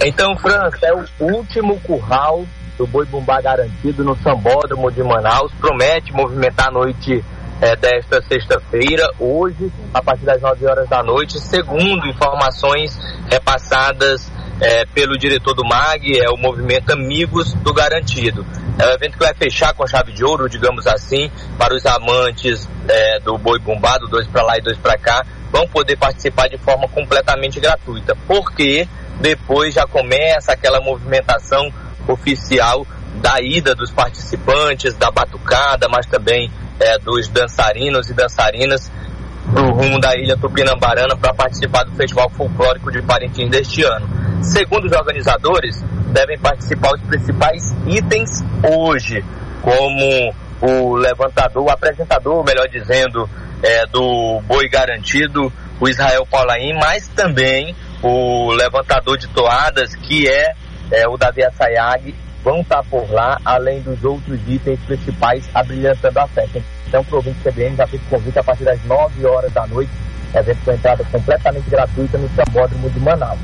Então, França, é o último curral do Boi Bumbá garantido no Sambódromo de Manaus. Promete movimentar a noite desta sexta-feira, hoje, a partir das 9 horas da noite, segundo informações repassadas pelo diretor do MAG, o movimento Amigos do Garantido. É um evento que vai fechar com chave de ouro, digamos assim, para os amantes do Boi Bumbá, do 2 para lá e 2 para cá, vão poder participar de forma completamente gratuita, porque depois já começa aquela movimentação oficial da ida dos participantes, da batucada, mas também dos dançarinos e dançarinas pro rumo da Ilha Tupinambarana para participar do Festival Folclórico de Parintins deste ano. Segundo os organizadores, devem participar os principais itens hoje, como o levantador, o apresentador, melhor dizendo, do Boi Garantido, o Israel Paulaim, mas também o levantador de toadas, que é o Davi Assayag, vão estar por lá, além dos outros itens principais abrilhantando a festa. Então, para o ouvinte CBN, já fiz convite a partir das 9 horas da noite, evento com entrada completamente gratuita no Sambódromo de Manaus.